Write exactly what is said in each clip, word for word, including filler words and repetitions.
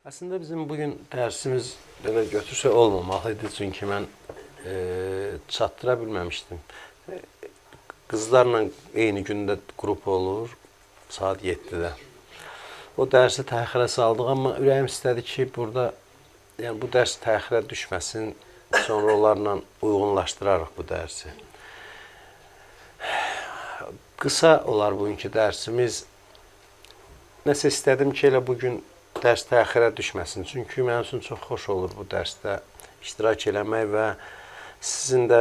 Aslında bizim bugün dersimiz böyle götürse olmamalıydı çünkü ben e, çattıra bilməmişdim. E, Kızlarla eyni gündə qrup olur saat yeddidə. O dərsi təxirə saldıq, amma ürəyim istədi ki, burada yəni bu dərs təxirə düşməsin, sonra onlarla uyğunlaşdırarıq bu dərsi. Qısa olar bugünkü dərsimiz. Nəsə istədim ki, elə bugün dərs təxirə düşməsin. Çünki mənim üçün çox xoş olur bu dərsdə iştirak eləmək və sizin də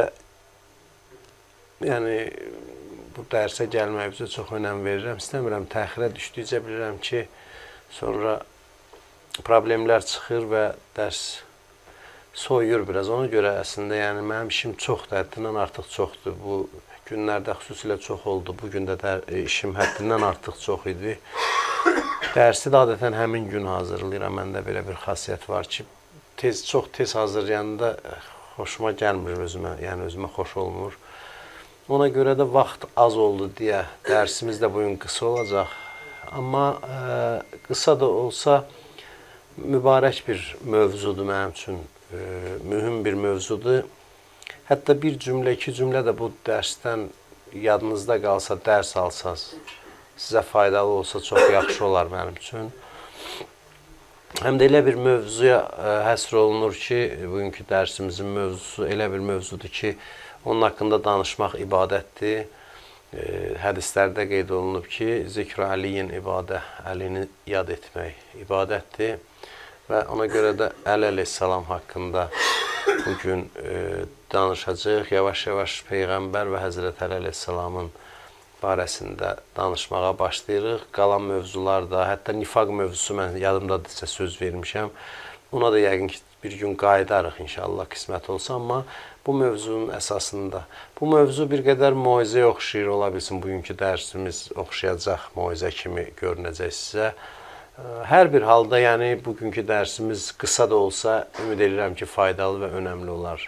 yəni bu dərsə gəlməyinizə çox önəm verirəm. İstəmirəm təxirə düşdükcə bilirəm ki, sonra problemlər çıxır və dərs soyuyur biraz. Ona görə əslində yəni mənim işim çoxdur, həddindən artıq çoxdur. Bu günlərdə xüsusilə çox oldu. Bu gün də işim həddindən artıq çox idi. Dərsi də adətən həmin gün hazırlayıram. Məndə belə bir xasiyyət var ki, tez, çox tez hazırlayanda xoşuma gəlmir özümə, yəni özümə xoş olmur. Ona görə də vaxt az oldu deyə dərsimiz də bugün qısa olacaq. Amma e, qısa da olsa mübarək bir mövzudur mənim üçün, e, mühüm bir mövzudur. Hətta bir cümlə, iki cümlə də bu dərsdən yadınızda qalsa, dərs alsaz, sizə faydalı olsa çox yaxşı olar mənim üçün. Həm də elə bir mövzuya həsr olunur ki, bugünkü dərsimizin mövzusu elə bir mövzudur ki, onun haqqında danışmaq ibadətdir. Hədislərdə qeyd olunub ki, zikr əliyin ibadə, Əlini yad etmək ibadətdir. Və ona görə də Əli əleyhissalam haqqında bugün e, danışacağıq. Yavaş-yavaş Peyğəmbər və Həzrət Əli əleyhissalamın barəsində danışmağa başlayırıq. Qalan mövzular da, hətta nifaq mövzusu mən yadımdadır, söz vermişəm. Ona da yəqin ki, bir gün qayıdarıq inşallah qismət olsa, amma bu mövzunun əsasında. Bu mövzu bir qədər moizəyə oxşayır ola bilsin. Bugünkü dərsimiz oxşayacaq, moizə kimi görünəcək sizə. Hər bir halda, yəni bugünkü dərsimiz qısa da olsa, ümid edirəm ki, faydalı və önəmli olar.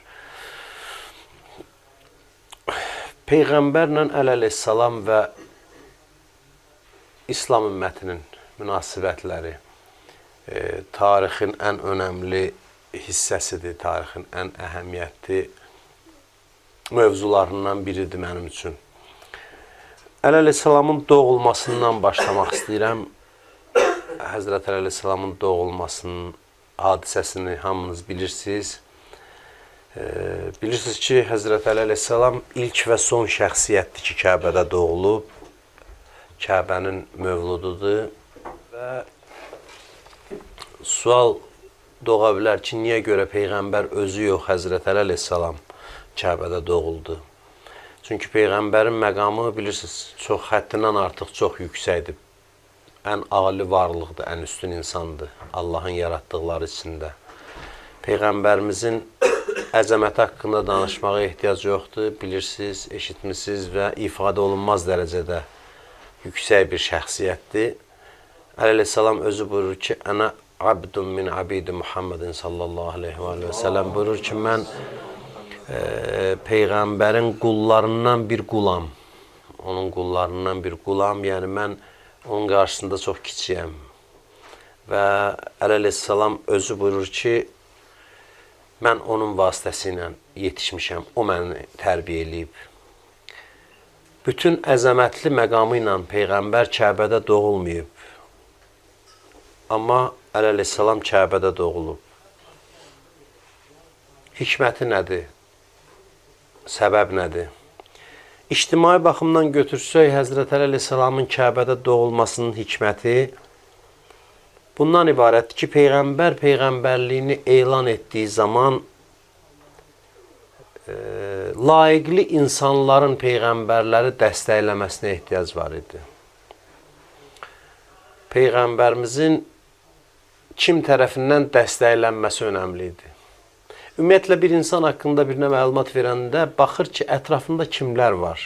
Peyğəmbərlə Əli əleyhissalam və İslam ümmətinin münasibətləri e, tarixin ən önəmli hissəsidir, tarixin ən əhəmiyyətli mövzularından biridir mənim üçün. Əli əleyhissalamın doğulmasından başlamaq istəyirəm. Həzrət Əli əleyhissalamın doğulmasının hadisəsini hamınız bilirsiniz. E, bilirsiniz ki, Həzrət Əli əleyhissalam ilk və son şəxsiyyətdir ki, Kəbədə doğulub. Kəbənin mövlududur və sual doğa bilər ki, niyə görə Peyğəmbər özü yox, Həzrət Əli əleyhissalam Kəbədə doğuldu? Çünki Peyğəmbərin məqamı bilirsiniz, çox həddindən artıq çox yüksəkdir. Ən ali varlıqdır, ən üstün insandır Allahın yaratdıqları içində. Peyğəmbərimizin əzəməti haqqında danışmağa ehtiyac yoxdur. Bilirsiniz, eşitmişsiniz və ifadə olunmaz dərəcədə yüksək bir şəxsiyyətdir. Əli əleyhissalam özü buyurur ki, Ənə abdun min abidi Muhammedin sallallahu aleyhi və səlləm buyurur ki, mən e, Peyğəmbərin qullarından bir qulam. Onun qullarından bir qulam, yəni mən onun qarşısında çox kiçiyəm. Və Əli əleyhissalam özü buyurur ki, mən onun vasitəsilə yetişmişəm, o məni tərbiyə eləyib. Bütün əzəmətli məqamı ilə Peyğəmbər Kəbədə doğulmayıb. Amma Əli əleyhissalam Kəbədə doğulub. Hikməti nədir? Səbəb nədir? İctimai baxımdan götürsək, Həzrət Əli əleyhissalamın Kəbədə doğulmasının hikməti bundan ibarətdir ki, Peyğəmbər Peyğəmbərliyini elan etdiyi zaman e, layiqli insanların Peyğəmbərləri dəstəkləməsinə ehtiyac var idi. Peyğəmbərimizin kim tərəfindən dəstəklənməsi önəmli idi. Ümumiyyətlə, bir insan haqqında birinə məlumat verəndə baxır ki, ətrafında kimlər var.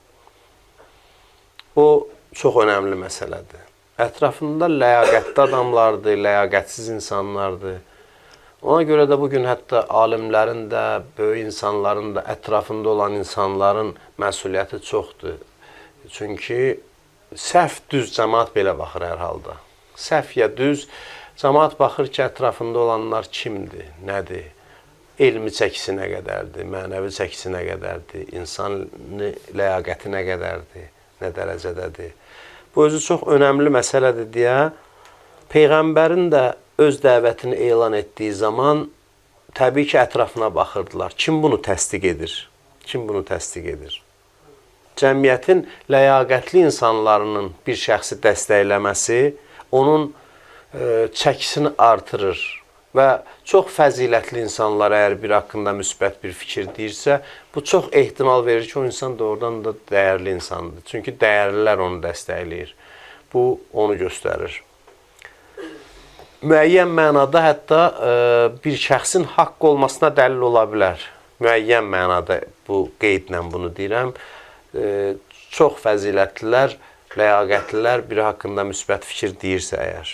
O, çox önəmli məsələdir. Ətrafında ləyaqətli adamlardır, ləyaqətsiz insanlardır. Ona görə də bugün hətta alimlərin də, böyük insanların da, ətrafında olan insanların məsuliyyəti çoxdur. Çünki səhv düz cəmaat belə baxır hər halda. Səhv ya düz Cəmaət baxır ki, ətrafında olanlar kimdir, nədir? Elmi çəkisi nə qədərdir, mənəvi çəkisi nə qədərdir, insan ləyaqəti nə qədərdir, nə dərəcədədir. Bu özü çox önəmli məsələdir deyə, Peyğəmbərin də öz dəvətini elan etdiyi zaman təbii ki, ətrafına baxırdılar. Kim bunu təsdiq edir? Kim bunu təsdiq edir? Cəmiyyətin ləyaqətli insanlarının bir şəxsi dəstəkləməsi onun e, çəkisini artırır və çox fəzilətli insanlar əgər bir haqqında müsbət bir fikir deyirsə, bu çox ehtimal verir ki, o insan doğrudan da dəyərli insandır. Çünki dəyərlilər onu dəstəkləyir. Bu, onu göstərir. Müəyyən mənada hətta e, bir şəxsin haqq olmasına dəlil ola bilər. Müəyyən mənada bu qeydlə bunu deyirəm. E, çox fəzilətlilər, ləyaqətlilər biri haqqında müsbət fikir deyirsə əgər.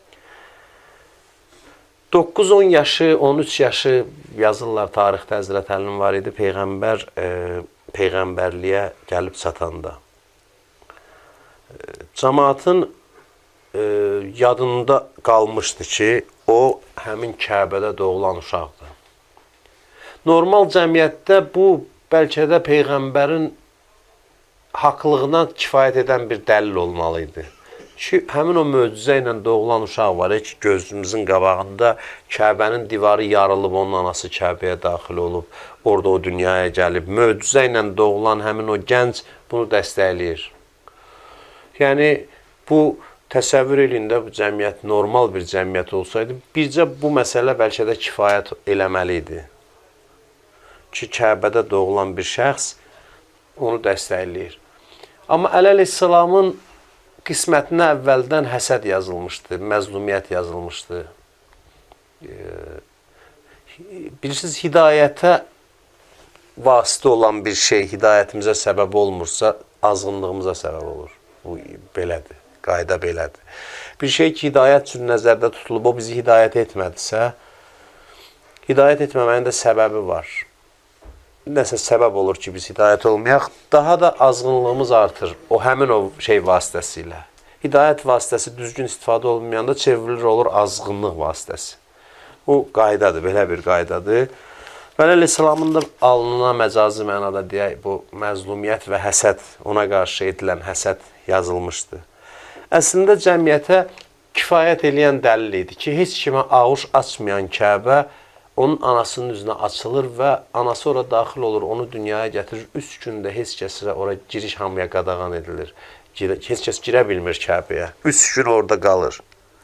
doqquz on yaşı, on üç yaşı yazırlar tarixdə Həzrət Əlinin var idi, Peyğəmbər e, Peyğəmbərliyə gəlib çatanda. E, cəmaatın e, yadında qalmışdı ki, o həmin Kəbədə doğulan uşaqdır. Normal cəmiyyətdə bu bəlkə də Peyğəmbərin haqlığına kifayət edən bir dəlil olmalı idi. Ki, həmin o möcüzə ilə doğulan uşaq var ki, gözümüzün qabağında Kəbənin divarı yarılıb, onun anası Kəbəyə daxil olub, orada o dünyaya gəlib. Möcüzə ilə doğulan həmin o gənc bunu dəstəkləyir. Yəni, bu təsəvvür eləyin də bu cəmiyyət normal bir cəmiyyət olsaydı, bircə bu məsələ bəlkə də kifayət eləməli idi. Ki, Kəbədə doğulan bir şəxs onu dəstəkləyir. Amma Əleyhisselamın qismətinə əvvəldən həsəd yazılmışdı, məzlumiyyət yazılmışdı. Bilirsiniz, hidayətə vasitə olan bir şey hidayətimizə səbəb olmursa, azğınlığımıza səbəb olur. Bu belədir, qayda belədir. Bir şey ki, hidayət üçün nəzərdə tutulub, o bizi hidayət etmədisə, hidayət etməmənin də səbəbi var. Nəsə səbəb olur ki, biz hidayət olmayaq, daha da azğınlığımız artır o həmin o şey vasitəsilə. Hidayət vasitəsi düzgün istifadə olmayanda çevrilir olur azğınlıq vasitəsi. Bu qaydadır, belə bir qaydadır. Və Əleyhisselamın da alnına məcazi mənada deyək, bu məzlumiyyət və həsəd, ona qarşı edilən həsəd yazılmışdı. Əslində cəmiyyətə kifayət eləyən dəlil idi ki, heç kimə ağuş açmayan Kəbə onun anasının üzünə açılır və anası ora daxil olur, onu dünyaya gətirir. Üç gündə heç kəslə ora giriş hamıya qadağan edilir. Heç kəs girə bilmir Kəbəyə. Üç gün orada qalır.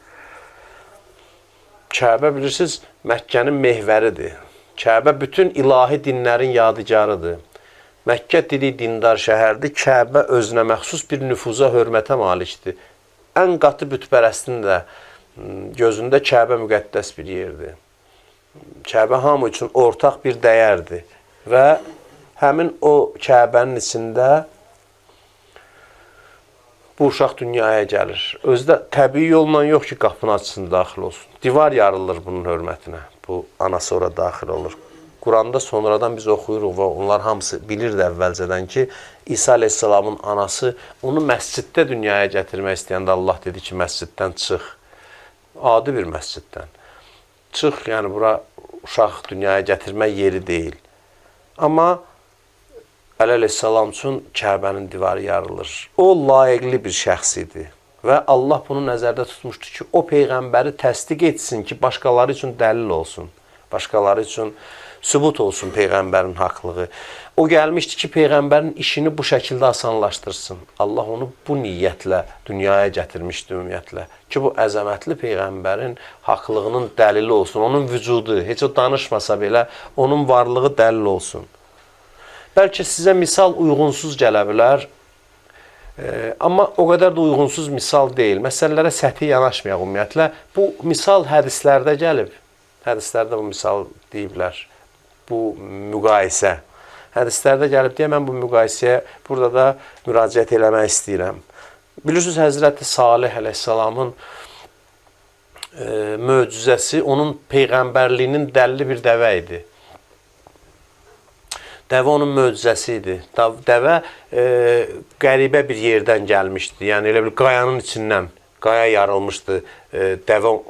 Kəbə bilirsiniz, Məkkənin mehvəridir. Kəbə bütün ilahi dinlərin yadigarıdır. Məkkə dili dindar şəhərdir. Kəbə özünə məxsus bir nüfuza, hörmətə malikdir. Ən qatı bütpərəstin də gözündə Kəbə müqəddəs bir yerdir. Kəbə hamı üçün ortaq bir dəyərdir və həmin o Kəbənin içində bu uşaq dünyaya gəlir. Özü də təbii yolla yox ki, qapını açsın, daxil olsun. Divar yarılır bunun hörmətinə. Bu anası ora daxil olur. Quranda sonradan biz oxuyuruq və onlar hamısı bilirdi əvvəlcədən ki, İsa Aleyhisselamın anası onu məsciddə dünyaya gətirmək istəyəndə Allah dedi ki, məsciddən çıx. Adi bir məsciddən. Çıx, yəni bura uşaq dünyaya gətirmək yeri deyil. Amma Əleyhisselam üçün Kəbənin divarı yarılır. O layiqli bir şəxs idi və Allah bunu nəzərdə tutmuşdu ki, o Peyğəmbəri təsdiq etsin ki, başqaları üçün dəlil olsun, başqaları üçün sübut olsun Peyğəmbərin haqlığı. O gəlmişdi ki, Peyğəmbərin işini bu şəkildə asanlaşdırsın. Allah onu bu niyyətlə dünyaya gətirmişdi ümumiyyətlə. Ki, bu əzəmətli Peyğəmbərin haqlığının dəlili olsun, onun vücudu, heç o danışmasa belə, onun varlığı dəlil olsun. Bəlkə sizə misal uyğunsuz gələ bilər, e, amma o qədər də uyğunsuz misal deyil. Məsələlərə səthi yanaşmayaq ümumiyyətlə. Bu misal hədislərdə gəlib. Hədislərdə bu misal deyiblər. Bu müqayisə. Hədislərdə gəlib deyə mən bu müqayisəyə burada da müraciət eləmək istəyirəm. Bilirsiniz, Həzrəti Salih Əleyhisselamın e, möcüzəsi onun peyğəmbərliyinin dəlili bir dəvə idi. Dəvə onun möcüzəsi idi. Dəvə e, qəribə bir yerdən gəlmişdi. Yəni elə bir qayanın içindən, qaya yarılmışdı. E, dəvə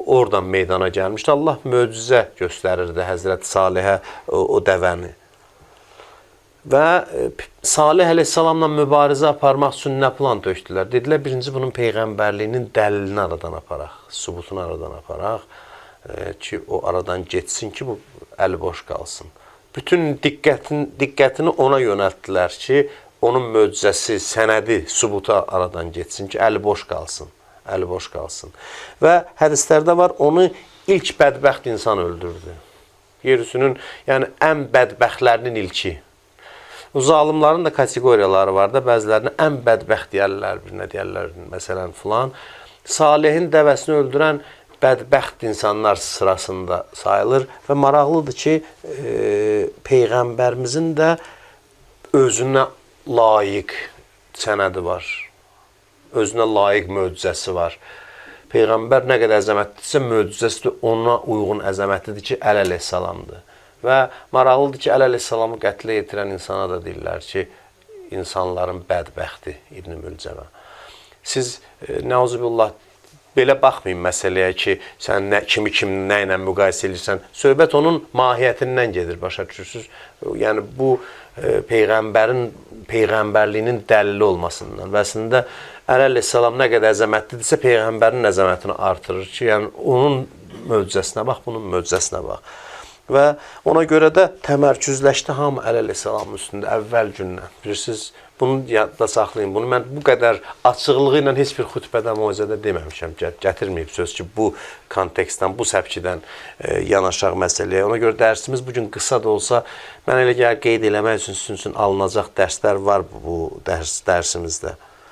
oradan meydana gəlmişdi. Allah möcüzə göstərirdi Həzrət Salihə o, o dəvəni. Və Salih əleyhissalamla mübarizə aparmaq üçün nə plan tökdülər? Dedilər, birinci bunun peyğəmbərliyinin dəlilini aradan aparaq, sübutunu aradan aparaq e, ki, o aradan getsin ki, bu əli boş qalsın. Bütün diqqətin, diqqətini ona yönəltdilər ki, onun möcüzəsi, sənədi, sübutu aradan getsin ki, əli boş qalsın, əli boş qalsın. Və hədislərdə var, onu ilk bədbəxt insan öldürdü. Yeryüzünün, yəni ən bədbəxtlərinin ilki. O zalimların da kateqoriyaları var da, bəzilərini ən bədbəxt deyərlər, birinə deyərlər, məsələn, filan. Salihin dəvəsini öldürən bədbəxt insanlar sırasında sayılır və maraqlıdır ki, e, Peyğəmbərimizin də özünə layiq sənədi var, özünə layiq möcüzəsi var. Peyğəmbər nə qədər əzəmətlidirsə, möcüzəsi də ona uyğun əzəmətlidir ki, Əl əleyhissalamdır. Və maraqlıdır ki, Əl əleyhissalamı qətlə yetirən insana da deyirlər ki, insanların bədbəxti İbn-i Mülcəmə. Siz, e, nəuzubillah, belə baxmayın məsələyə ki, sən nə, kimi kimi nə ilə müqayisə edirsən. Söhbət onun mahiyyətindən gedir, başa düşürsünüz. Yəni, bu e, Peyğəmbərin, Peyğəmbərliyinin dəlili olmasından. Və əslində, Əl əleyhissalam nə qədər əzəmətlidirsə, Peyğəmbərin əzəmətini artırır ki, yəni, onun möcüzəsinə bax, bunun möcüzəsinə bax. Və ona görə də təmərküzləşdi hamı Əl əleyhissalamın üstündə əvvəl gündən. Bilirsiniz, bunu yadda saxlayın. Bunu mən bu qədər açıqlığı ilə heç bir xütbədə, moizədə deməmişəm. Gətirməyib söz ki, bu kontekstdən, bu səpkidən e, yanaşaq məsələyə. Ona görə dərsimiz bugün qısa da olsa, mən elə gəl qeyd eləmək üçün sizin üçün alınacaq dərslər var bu, bu dərs, dərsimizdə.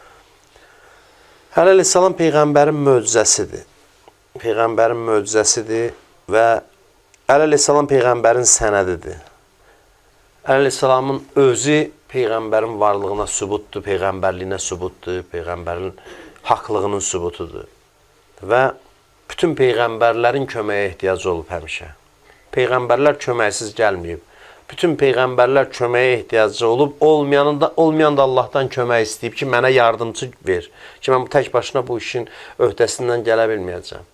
Əl əleyhissalam Peyğəmbərin möcüzəsidir. Peyğəmbərin möcüzəsidir və Əl əleyhissalam Peyğəmbərin sənədidir. Əl əleyhissalamın özü Peyğəmbərin varlığına sübutdur, Peyğəmbərliyinə sübutdur, Peyğəmbərin haqlığının sübutudur. Və bütün Peyğəmbərlərin köməyə ehtiyacı olub həmişə. Peyğəmbərlər köməksiz gəlməyib. Bütün Peyğəmbərlər köməyə ehtiyacı olub, olmayan da, olmayan da Allahdan kömək istəyib ki, mənə yardımcı ver. Ki, mən tək başına bu işin öhdəsindən gələ bilməyəcəm.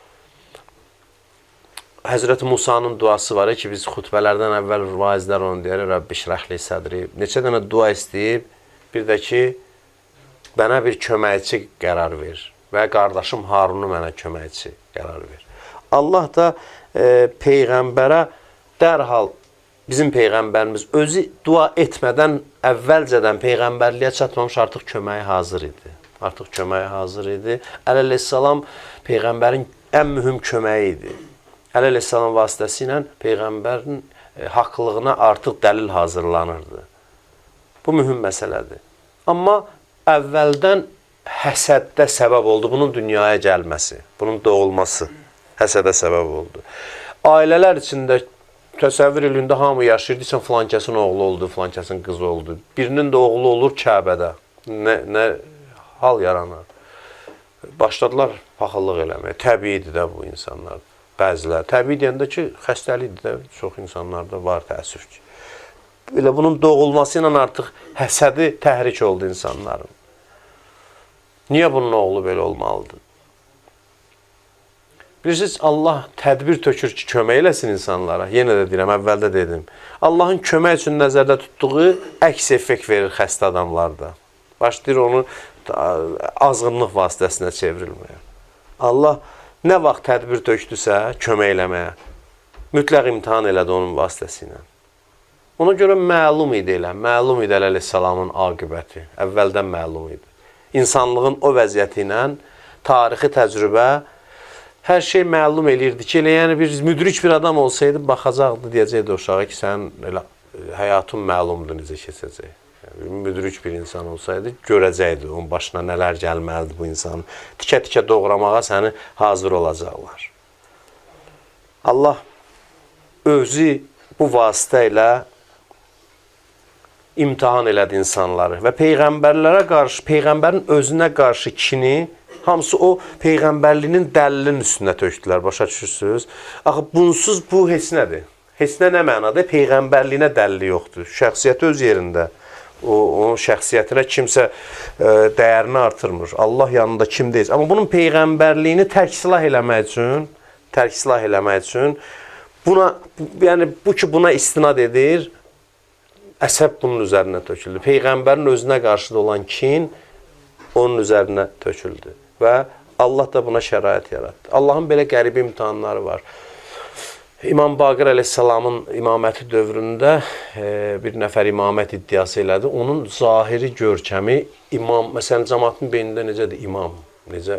Həzrəti Musanın duası var ki, biz xutbələrdən əvvəl vaizlər onu deyir, Rəbbi şrəhli sədri. Neçə dənə dua istəyib, bir də ki, mənə bir köməkçi qərar ver və qardaşım Harunu mənə köməkçi qərar ver. Allah da e, Peyğəmbərə dərhal, bizim Peyğəmbərimiz özü dua etmədən, əvvəlcədən Peyğəmbərliyə çatmamış artıq köməyi hazır idi. Artıq köməyi hazır idi. Əl əleyhissalam Peyğəmbərin ən mühüm köməyi idi. Əl əleyhissalam vasitəsilə Peyğəmbərin e, haqlığına artıq dəlil hazırlanırdı. Bu mühüm məsələdir. Amma əvvəldən həsəddə səbəb oldu bunun dünyaya gəlməsi, bunun doğulması həsədə səbəb oldu. Ailələr içində təsəvvür elində hamı yaşayırdı, sən filankəsin oğlu oldu, filankəsin qızı oldu. Birinin də oğlu olur Kəbədə. Nə, nə hal yaranır? Başladılar paxıllıq eləməyə. Təbiidir də bu insanlar. Bəzilər. Təbii deyəndə ki, xəstəlikdir də, çox insanlarda var təəssüf ki. Belə bunun doğulması ilə artıq həsədi təhrik oldu insanların. Niyə bunun oğlu belə olmalıdır? Bilirsiniz, Allah tədbir tökür ki, kömək eləsin insanlara. Yenə də deyirəm, əvvəldə dedim. Allahın kömək üçün nəzərdə tutduğu əks effekt verir xəstə adamlarda. Başlayır onu azğınlıq vasitəsinə çevrilməyə. Allah nə vaxt tədbir tökdüsə, kömək eləməyə, mütləq imtihan elədi onun vasitəsilə. Ona görə məlum idi elə, məlum idi Əl əleyhissalamın aqibəti, əvvəldən məlum idi. İnsanlığın o vəziyyəti ilə, tarixi təcrübə, hər şey məlum eləyirdi ki, elə yəni bir müdrik bir adam olsaydı, baxacaqdı, deyəcəkdi uşağa ki, sənin elə, həyatın məlumdur, necə keçəcək. Yəni, müdrik bir insan olsaydı, görəcəkdi, onun başına nələr gəlməlidir bu insanın. Tikə-tikə doğramağa səni hazır olacaqlar. Allah özü bu vasitə ilə imtihan elədi insanları və peyğəmbərlərə qarşı, peyğəmbərin özünə qarşı kini, hamısı o peyğəmbərliyinin dəlilinin üstünə tökdülər, başa düşürsünüz. Axı, bunsuz bu heç nədir? Heç nə nə mənada? Peyğəmbərliyinə dəlili yoxdur. Şəxsiyyəti öz yerində. O, onun şəxsiyyətinə kimsə e, dəyərini artırmır. Allah yanında kim deyil. Amma bunun peyğəmbərliyini tərk silah eləmək üçün, tərk silah eləmək üçün buna, yəni bu ki buna istinad edir, əsəb bunun üzərinə töküldü. Peyğəmbərin özünə qarşı olan kin onun üzərinə töküldü və Allah da buna şərait yaratdı. Allahın belə qəribə imtahanları var. İmam Baqir əleyhissalamın imaməti dövründə e, bir nəfər imamət iddiası elədi. Onun zahiri görkəmi imam, məsələn, cəmaatın beynində necədir imam? Necə,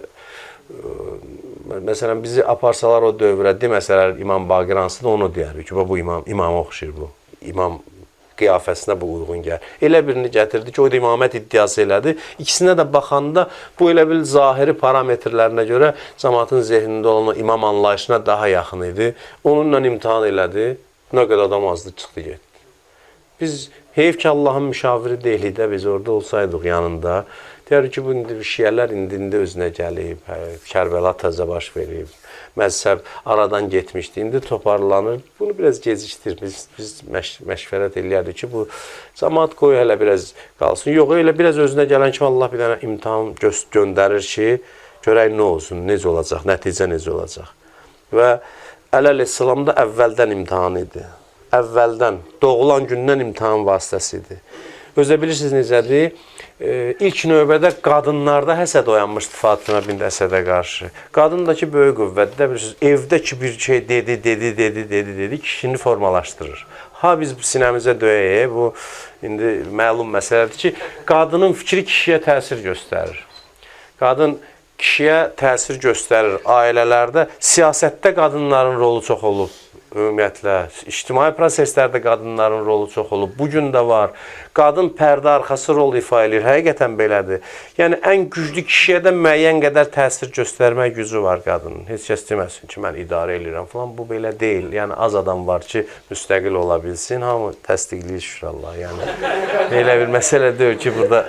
e, məsələn, bizi aparsalar o dövrə, deməsələr İmam Baqir hansıdır, onu deyərik ki, bu imam, imama oxşayır bu. İmam qiyafəsinə bu uyğun gəlir. Elə birini gətirdi ki, o da imamət iddiası elədi. İkisinə də baxanda bu elə bil zahiri parametrlərinə görə cəmaatın zehnində olan imam anlayışına daha yaxın idi. Onunla imtahan elədi. Nə qədər adam azdı, çıxdı, getdi. Biz heyf ki, Allahın müşaviri deyilik də, biz orada olsaydıq yanında. Deyər ki, bu indi şiyələr indi, indi özünə gəlib, Kərbəla təzə baş verib. Məzhəb aradan getmişdi, indi toparlanır. Bunu biraz gecikdir. Biz, biz məş məşvərət eləyərdik ki, bu cəmaat qoyu hələ biraz qalsın. Yox, elə biraz özünə gələn kimi Allah bir dənə imtahan gö göndərir ki, görək nə olsun, necə olacaq, nəticə necə olacaq. Və Əli əleyhissalam da əvvəldən imtahan idi. Əvvəldən, doğulan gündən imtahan vasitəsi idi. Özə bilirsiniz necədir? Ee, ilk növbədə qadınlarda həsəd oyanmışdı Fatimə bint Əsədə qarşı. Qadındakı böyük qüvvətdə bilirsiniz, evdə ki bir şey dedi, dedi, dedi, dedi, dedi, kişini formalaşdırır. Ha biz sinəmizə döyək, bu indi məlum məsələdir ki, qadının fikri kişiyə təsir göstərir. Qadın kişiyə təsir göstərir. Ailələrdə, siyasətdə qadınların rolu çox olub. Ümumiyyətlə, ictimai proseslərdə qadınların rolu çox olub. Bugün də var. Qadın pərdə arxası rol ifa edir. Həqiqətən belədir. Yəni, ən güclü kişiyə də müəyyən qədər təsir göstərmək gücü var qadının. Heç kəs deməsin ki, mən idarə edirəm falan. Bu belə deyil. Yəni, az adam var ki, müstəqil ola bilsin. Hamı təsdiqləyir, şükür Allah. Yəni, elə bir məsələ deyil ki, burada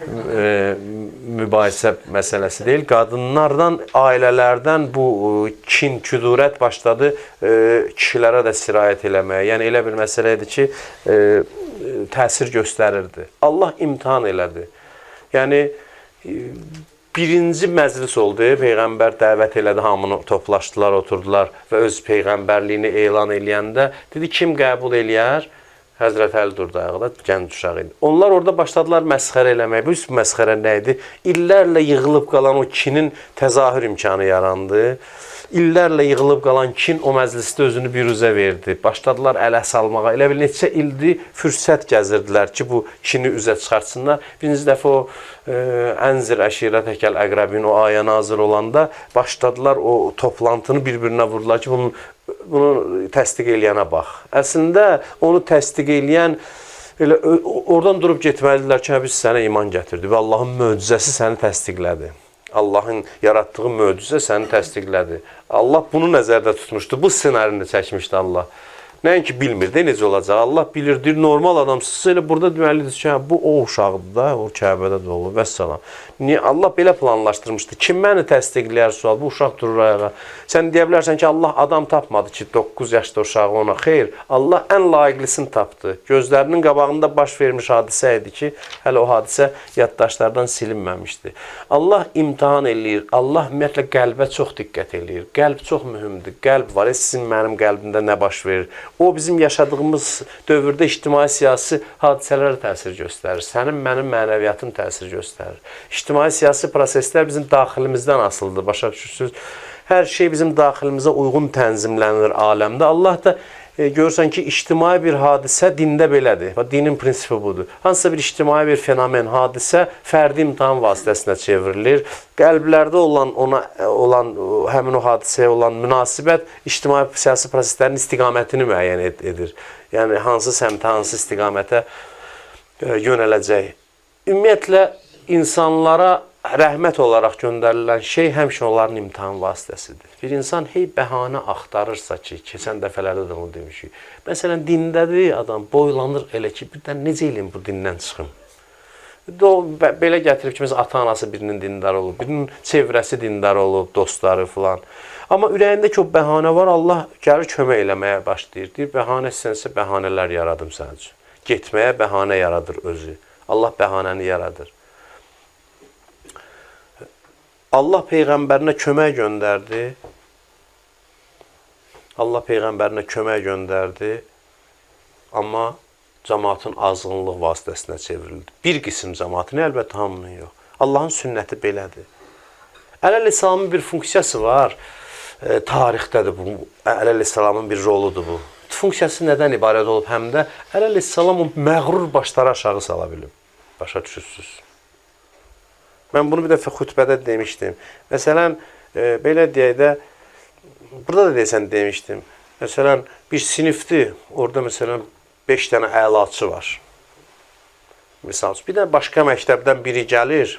e, mübahisə məsələsi deyil. Qadınlardan, ailələrdən bu kin, küdurət başladı e, kişilərə də sirayət eləməyə. Yəni, elə bir məsələ idi ki, e, təsir göstərirdi. Allah imtihan elədi. Yəni, e, birinci məclis oldu, Peyğəmbər dəvət elədi, hamını toplaşdılar, oturdular və öz Peyğəmbərliyini elan eləyəndə dedi, kim qəbul eləyər? Həzrət Əli durdu ayaqda, gənc uşaq idi. Onlar orada başladılar məsxərə eləməyə. Bu məsxərə nə idi? İllərlə yığılıb qalan o kinin təzahür imkanı yarandı. İllərlə yığılıb qalan kin o məclisdə özünü biruzə verdi. Başladılar ələ salmağa. Elə bil neçə ildir fürsət gəzirdilər ki, bu kini üzə çıxartsınlar. Birinci dəfə o e, Ənzir əşirətəkəl əqrəbin o ayə nazir olanda başladılar o toplantını bir-birinə vurdular ki, bunun bunu təsdiq eləyənə bax. Əslində onu təsdiq eləyən elə oradan durub getməlidirlər ki, biz sənə iman gətirdik və Allahın möcüzəsi səni təsdiqlədi. Allahın yaratdığı möcüzə səni təsdiqlədi. Allah bunu nəzərdə tutmuşdu. Bu ssenarini çəkmişdi Allah. Nəinki bilmirdi, necə olacaq. Allah bilirdi, normal adamsız. Elə burada deməlidir ki, bu o uşaqdır da, o Kəbədə doğulur, vəssalam. Niyə? Allah belə planlaşdırmışdı. Kim məni təsdiqləyər sual? Bu uşaq durur ayağa. Sən deyə bilərsən ki, Allah adam tapmadı ki, doqquz yaşda uşağı ona. Xeyr, Allah ən layiqlisini tapdı. Gözlərinin qabağında baş vermiş hadisə idi ki, hələ o hadisə yaddaşlardan silinməmişdi. Allah imtihan eləyir. Allah ümumiyyətlə qəlbə çox diqqət eləyir. Qəlb çox mühümdür. Qəlb var. Sizin mənim qəlbimdə nə baş verir? O bizim yaşadığımız dövrdə ictimai-siyasi hadisələrə təsir göstərir. Sənin, mənim mənəviyyatım təsir göstərir. İctimai-siyasi proseslər bizim daxilimizdən asılıdır. Başa düşürsünüz? Hər şey bizim daxilimizə uyğun tənzimlənir aləmdə. Allah da e, görürsən ki, ictimai bir hadisə dində belədir. Dinin prinsipi budur. Hansısa bir ictimai bir fenomen, hadisə fərdi imtihan vasitəsinə çevrilir. Qəlblərdə olan ona olan həmin o hadisəyə olan münasibət ictimai siyasi proseslərin istiqamətini müəyyən ed edir. Yəni hansı səmtə, hansı istiqamətə e, yönələcək. Ümumiyyətlə insanlara rəhmət olaraq göndərilən şey həmişə onların imtihan vasitəsidir. Bir insan hey bəhanə axtarırsa ki, keçən dəfələrdə də onu demişik. Məsələn, dindədir adam, boylanır elə ki, birdən necə eləyim bu dindən çıxım? Belə gətirib ki, mesela ata-anası birinin dindar olub, birinin çevrəsi dindar olub, dostları filan. Amma ürəyində ki, o bəhanə var, Allah gəlir kömək eləməyə başlayır. Deyir, bəhanə sənsə bəhanələr yaradım sənin üçün. Getməyə bəhanə yaradır özü. Allah bəhanəni yaradır. Allah Peyğəmbərinə kömək göndərdi. Allah Peyğəmbərinə kömək göndərdi. Amma cəmaatın azğınlıq vasitəsinə çevrildi. Bir qism cəmaatın, əlbəttə hamının yox. Allahın sünnəti belədir. Əleyhissalamın bir funksiyası var. E, tarixdədir bu. Əleyhissalamın bir roludur bu. Funksiyası nədən ibarət olub? Həm də Əleyhissalam o məğrur başları aşağı sala bilib. Başa düşürsünüz. Mən bunu bir dəfə xütbədə demişdim. Məsələn, e, belə deyək də, burada da deyəsən demişdim. Məsələn, bir sinifdir, orada məsələn beş dənə əlaçı var. Misal, bir də başqa məktəbdən biri gəlir,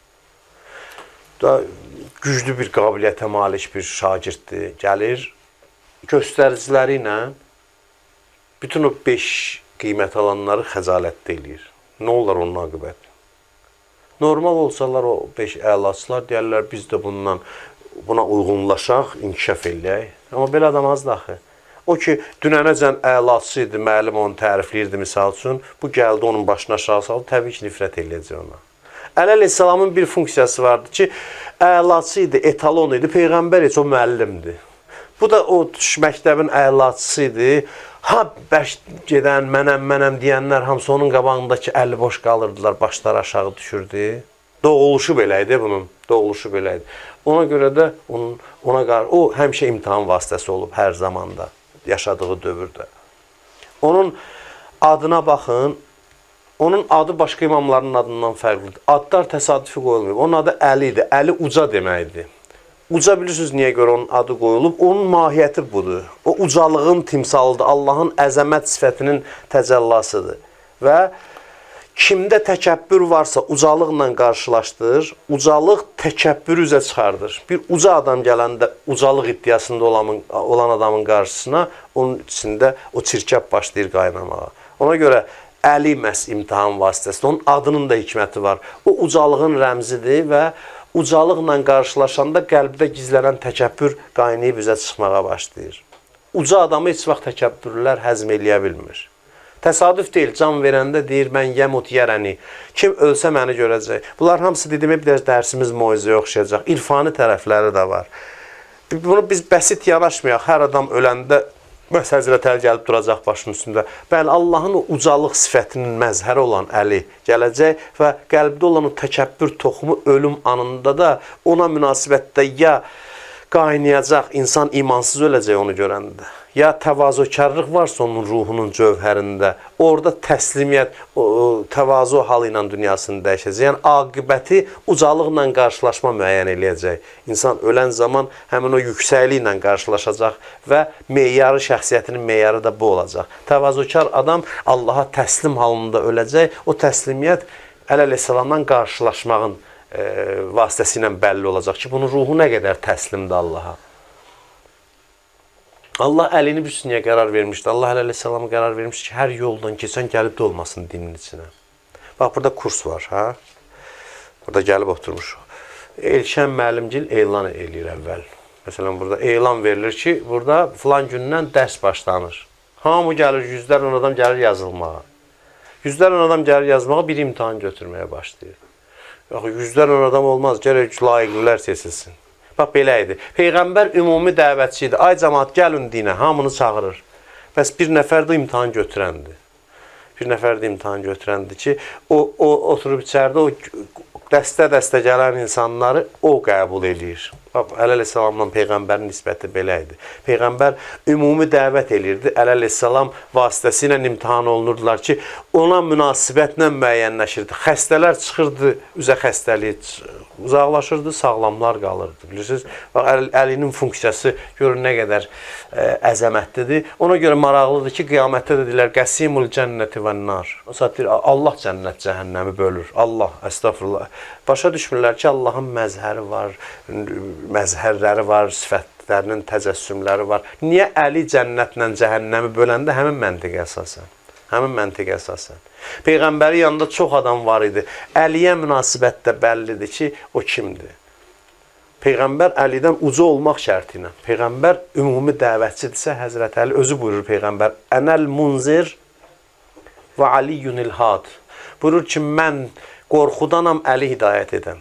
da güclü bir qabiliyyətə malik bir şagirddir, gəlir, göstəriciləri ilə bütün o beş qiymət alanları xəcalətdə eləyir. Nə olar onun aqibət? Normal olsalar o beş əlaçılar deyərlər, biz də bundan, buna uyğunlaşaq, inkişaf eləyək. Amma belə adam azdır axı. O ki, dünənəcən əlaçı idi, müəllim onu tərifləyirdi misal üçün, bu gəldi onun başına aşağı saldı, təbii ki, nifrət eləyəcək ona. Əleyhissalamın bir funksiyası vardı ki, əlaçı idi, etalon idi, Peyğəmbər heç o müəllimdir. Bu da o məktəbin əlaçısı idi. Ha, bəş gedən, mənəm, mənəm deyənlər hamısı onun qabağındakı əli boş qalırdılar, başları aşağı düşürdü. Doğuluşu belə idi bunun, doğuluşu belə idi. Ona görə də onun, ona qarşı, o həmişə imtahan vasitəsi olub hər zamanda, yaşadığı dövrdə. Onun adına baxın, onun adı başqa imamların adından fərqlidir. Adlar təsadüfi qoyulmuyor. Onun adı Əli idi, Əli uca deməkdir. Uca bilirsiniz niyə görə onun adı qoyulub? Onun mahiyyəti budur. O ucalığın timsalıdır. Allahın əzəmət sifətinin təcəllasıdır. Və kimdə təkəbbür varsa ucalıqla qarşılaşdırır, ucalıq təkəbbürü üzə çıxardır. Bir uca adam gələndə ucalıq iddiasında olan, olan adamın qarşısına onun içində o çirkəb başlayır qaynamağa. Ona görə Əli məhz imtahan vasitəsidir. Onun adının da hikməti var. O ucalığın rəmzidir və ucalıqla qarşılaşanda qəlbdə gizlənən təkəbbür qaynayıb üzə çıxmağa başlayır. Uca adamı heç vaxt təkəbbürlər həzm eləyə bilmir. Təsadüf deyil, can verəndə deyir, mən yəmut yərəni, kim ölsə məni görəcək. Bunlar hamısı dediyimə bir dərsimiz moizəyə oxşayacaq. İrfani tərəfləri də var. Bunu biz bəsit yanaşmayaq, hər adam öləndə Həzrətəli gəlib duracaq başının üstündə. Bəli, Allahın o ucalıq sifətinin məzhəri olan Əli gələcək və qəlbdə olan o təkəbbür toxumu ölüm anında da ona münasibətdə ya qaynayacaq, insan imansız öləcək onu görəndə. Ya təvazökarlıq varsa onun ruhunun cövhərində, orada təslimiyyət, o, o, təvazu halı ilə dünyasını dəyişəcək. Yəni, aqibəti ucalıqla qarşılaşma müəyyən eləyəcək. İnsan ölən zaman həmin o yüksəkliklə qarşılaşacaq və meyarı, şəxsiyyətinin meyarı da bu olacaq. Təvazökar adam Allaha təslim halında öləcək. O təslimiyyət Əleyhissalamdan qarşılaşmağın e, vasitəsilə bəlli olacaq ki, bunun ruhu nə qədər təslimdir Allaha. Allah Əlini bir süniyə qərar vermişdi. Allah Əleyhissalam'a qərar vermişdi ki, hər yoldan keçən gəlib də olmasın dinin içinə. Bax, burada kurs var, ha? Burada gəlib oturmuşuq. Elşən müəllimgil elan eləyir əvvəl. Məsələn, burada elan verilir ki, burada filan gündən dərs başlanır. Hamı gəlir, yüzlərlə adam gəlir yazılmağa. Yüzlərlə adam gəlir yazmağa, bir imtahan götürməyə başlayır. Yox, yüzlərlə adam olmaz, gərək layiqlilər seçilsin. Bax, belə idi. Peyğəmbər ümumi dəvətçi idi. Ay cəmaat, gəlin dinə, hamını çağırır. Bəs bir nəfər də imtahan götürəndir. Bir nəfər də imtahan götürəndir ki, o, o oturub içərdə o dəstə-dəstə gələn insanları o qəbul edir. Əleyhissalamla Peyğəmbərin nisbəti belə idi. Peyğəmbər ümumi dəvət edirdi. Əleyhissalam vasitəsilə imtihan olunurdular ki, ona münasibətlə müəyyənləşirdi. Xəstələr çıxırdı, üzə xəstəliyi uzaqlaşırdı, sağlamlar qalırdı. Bilirsiniz, bax, Əlinin funksiyası görün nə qədər ə, əzəmətlidir. Ona görə maraqlıdır ki, qiyamətdə də deyirlər, qəsimul cənnəti və nar. O saat deyir, Allah cənnət cəhənnəmi bölür. Allah, əstəğfurullah. Başa düşmürlər ki, Allahın məzhəri var, məzhərləri var, sifətlərinin təcəssümləri var. Niyə Əli cənnətlə cəhənnəmi böləndə həmin məntiqə əsasən? Həmin məntiqə əsasən. Peyğəmbəri yanında çox adam var idi. Əliyə münasibətdə bəllidir ki, o kimdir? Peyğəmbər Əlidən uca olmaq şərti ilə. Peyğəmbər ümumi dəvətçidirsə, Həzrət Əli özü buyurur Peyğəmbər, Ənəl munzir və Aliyyunil had. Buyurur ki, mən qorxudanam, əli hidayət edən.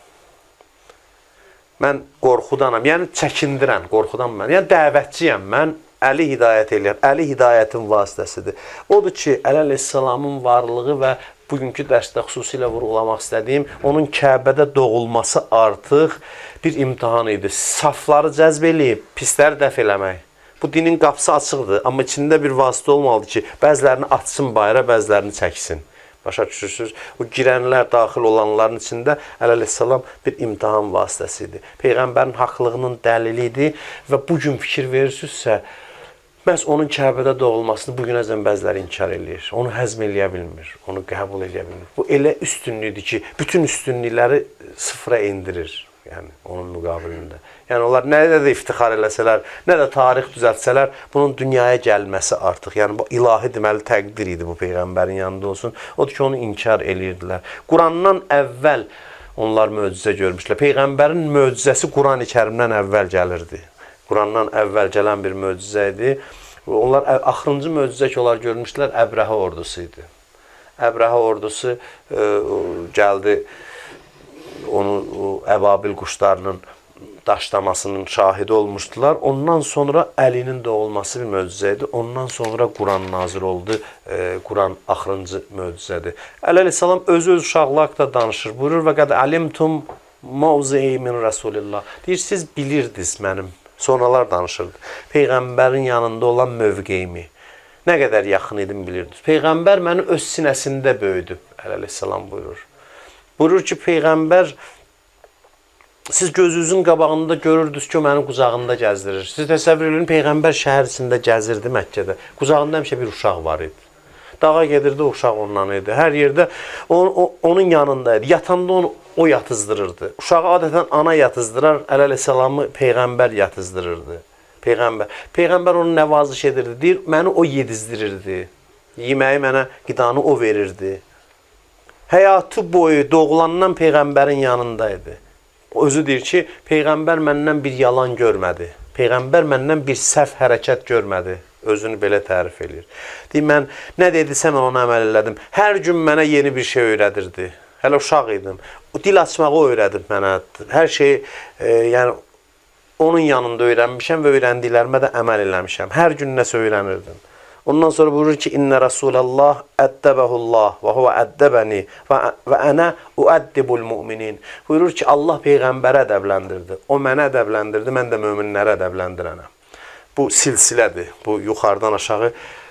Mən qorxudanam, yəni çəkindirəm, qorxudan mən. Yəni dəvətçiyəm, mən əli hidayət eləyəm. Əli hidayətin vasitəsidir. Odur ki, Əli əleyhissalamın varlığı və bugünkü dərsdə xüsusilə vurğulamaq istədiyim, onun Kəbədə doğulması artıq bir imtihan idi. Safları cəzb eləyib, pisləri dəf eləmək. Bu dinin qapısı açıqdır, amma içində bir vasitə olmalıdır ki, bəzilərini açsın bayıra, bəzilərini çəksin. Başa düşürsünüz? O girənlər, daxil olanların içində Əli əleyhissalam bir imtihan vasitəsi idi. Peyğəmbərin haqlığının dəlili idi və bugün fikir verirsinizsə, məhz onun Kəbədə doğulmasını bugünəcən bəziləri inkar eləyir. Onu həzm eləyə bilmir, onu qəbul eləyə bilmir. Bu elə üstünlükdür ki, bütün üstünlükləri sıfıra endirir. Yəni, onun müqabilində. Yəni, onlar nə də iftixar eləsələr, nə də tarix düzəltsələr, bunun dünyaya gəlməsi artıq, yəni, bu ilahi deməli təqdir idi bu Peyğəmbərin yanında olsun. Odur ki, onu inkar eləyirdilər. Qurandan əvvəl onlar möcüzə görmüşlər. Peyğəmbərin möcüzəsi Quran-ı Kərimdən əvvəl gəlirdi. Qurandan əvvəl gələn bir möcüzə idi. Onlar axırıncı möcüzə ki, onlar görmüşlər, Əbrəhə ordusu idi. Əbrəhə ordusu e, gəldi, onu əbabil quşlarının daşlamasının şahidi olmuşdular. Ondan sonra Əlinin doğulması bir möcüzə idi. Ondan sonra Quran nazil oldu. E, Quran axırıncı möcüzədir. Əli əleyhissalam özü öz uşaqlığı haqqında danışır. Buyurur və qəd əlimtum mavzi'i min Rasulillah. Deyir, siz bilirdiniz mənim. Sonralar danışırdı. Peyğəmbərin yanında olan mövqeyimi. Nə qədər yaxın idim bilirdiniz. Peyğəmbər məni öz sinəsində böyüdü. Əli əleyhissalam buyurur. Buyurur ki, Peyğəmbər, siz gözünüzün qabağında görürdünüz ki, o mənim qucağında gəzdirir. Siz təsəvvür edin, Peyğəmbər şəhər içində gəzirdi Məkkədə. Qucağında həmişə bir uşaq var idi. Dağa gedirdi, o uşaq ondan idi. Hər yerdə on, o, onun yanındaydı. Yatanda onu o yatızdırırdı. Uşağı adətən ana yatızdırar, Əli əleyhissalamı Peyğəmbər yatızdırırdı. Peyğəmbər. Peyğəmbər onu nəvaziş edirdi. Deyir, məni o yedizdirirdi. Yeməyi mənə, qidanı o verirdi. Həyatı boyu doğulandan Peyğəmbərin yanındaydı. O özü deyir ki, Peyğəmbər məndən bir yalan görmədi. Peyğəmbər məndən bir səhv hərəkət görmədi. Özünü belə tərif edir. Deyir, mən nə dedisə mən ona əməl elədim. Hər gün mənə yeni bir şey öyrədirdi. Hələ uşaq idim. O dil açmağı öyrədib mənə. Hər şeyi, e, yəni, onun yanında öyrənmişəm və öyrəndiklərimə də əməl eləmişəm. Hər gün nəsə öyrənirdim. Ondan sonra buyurur ki, İnnə Rasulallah əddəbəhullah və huvə əddəbəni və ənə uəddibul müminin. Buyurur ki, Allah Peyğəmbərə ədəbləndirdi. O mənə ədəbləndirdi, mən də möminlərə ədəbləndirənəm. Bu silsilədir. Bu yuxarıdan aşağı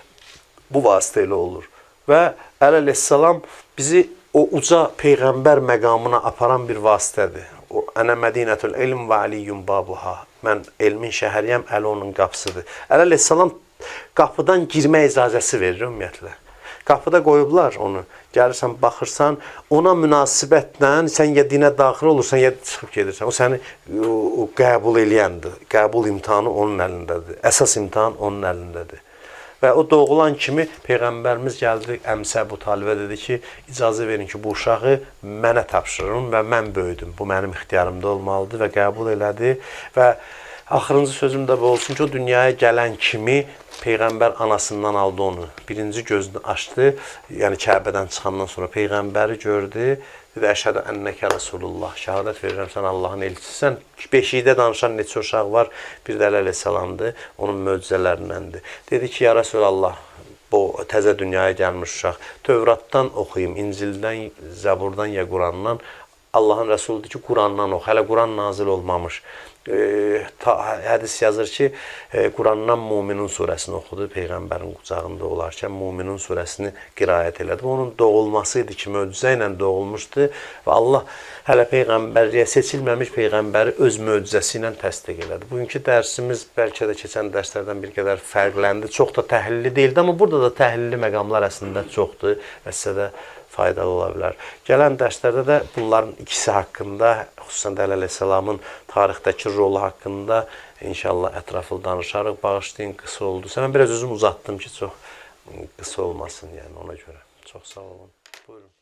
bu vasitə ilə olur. Və Əli əleyhissalam bizi o uca Peyğəmbər məqamına aparan bir vasitədir. O, Ənə Mədinətül ilm və əliyyum babuha. Mən elmin şəhəriyəm, Əli onun qapısıdır. Əli əleyhissalam qapıdan girmə icazəsi verir ümumiyyətlə. Qapıda qoyublar onu. Gəlirsən, baxırsan, ona münasibətlə sən ya dinə daxil olursan, ya çıxıb gedirsən. O səni o, o, qəbul eləyəndir. Qəbul imtihanı onun əlindədir. Əsas imtihan onun əlindədir. Və o doğulan kimi Peyğəmbərimiz gəldi əmsə Əbu Talibə dedi ki, icazə verin ki, bu uşağı mənə tapşırın və mən böyüdüm. Bu mənim ixtiyarımda olmalıdır və qəbul elədi. Və axırıncı sözüm də bu olsun ki, o dünyaya gələn kimi Peyğəmbər anasından aldı onu. Birinci gözünü açdı, yəni Kəbədən çıxandan sonra Peyğəmbəri gördü. Dedi, əşhədə ənnəkə Rasulullah. Şəhadət verirəm, sən Allahın elçisisən. Beşikdə danışan neçə uşaq var. Bir də Əli əleyhissalamdır, onun möcüzələrindəndir. Dedi ki, ya Rasulallah, bu təzə dünyaya gəlmiş uşaq. Tövratdan oxuyum, İncildən, Zəburdan ya Qurandan. Allahın Rəsuludur ki, Qurandan oxu. Hələ Quran nazil olmamış. E, ta, hədis yazır ki, e, Qurandan Muminin surəsini oxudu. Peyğəmbərin qucağında olarkən Muminin surəsini qiraət elədi. Onun doğulması idi ki, möcüzə ilə doğulmuşdu və Allah hələ Peyğəmbərliyə seçilməmiş Peyğəmbəri öz möcüzəsi ilə təsdiq elədi. Bugünkü dərsimiz bəlkə də keçən dərslərdən bir qədər fərqləndi. Çox da təhlilli deyildi, amma burada da təhlilli məqamlar əslində çoxdur və sizə də faydalı ola bilər. Gələn dərslərdə də bunların ikisi haqqında, xüsusən də Əli əleyhissalamın tarixdəki rolu haqqında inşallah ətraflı danışarıq. Bağışlayın, qısa oldu. Mən biraz özüm uzatdım ki, çox qısa olmasın, yəni ona görə. Çox sağ olun. Buyurun.